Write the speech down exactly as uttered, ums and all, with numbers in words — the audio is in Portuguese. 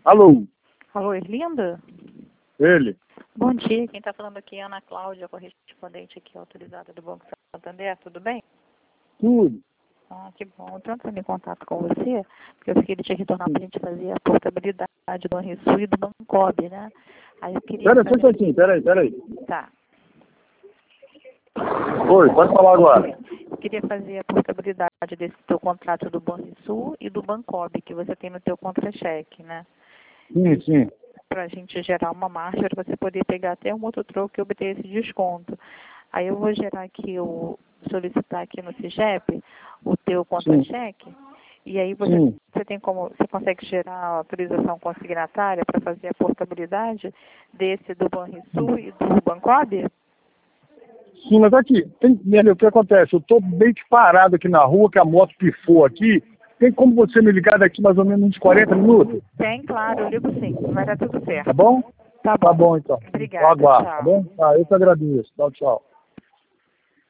Alô? Alô, Erlinda? Ele? Bom dia, quem está falando aqui é Ana Cláudia, correspondente aqui autorizada do Banco Santander, tudo bem? Tudo. Ah, que bom. Eu estou entrando em contato com você, porque eu queria te retornar para a gente fazer a portabilidade do Banrisul e do Bancob, né? Aí eu queria Pera só um saber... instantinho, peraí, peraí. Tá. Oi, pode falar agora. Eu queria fazer a portabilidade desse teu contrato do Banrisul e do Bancob, que você tem no teu contra-cheque, né? Sim, sim. Para a gente gerar uma margem para você poder pegar até um outro troco e obter esse desconto. Aí eu vou gerar aqui, o, solicitar aqui no CIGEP o teu contra-cheque, e aí você, Sim. você tem como, você consegue gerar a autorização consignatária para fazer a portabilidade desse do Banrisul e do Bancob? Sim, mas aqui, tem, o que acontece? Eu tô bem que parado aqui na rua, que a moto pifou aqui. Tem como você me ligar daqui mais ou menos uns quarenta minutos? Tem, claro, eu ligo sim, vai dar tudo certo. Tá bom? Tá bom. Tá bom, então. Obrigada, Eu aguardo, tchau. tá bom? Tá, eu que agradeço. Tchau, tchau.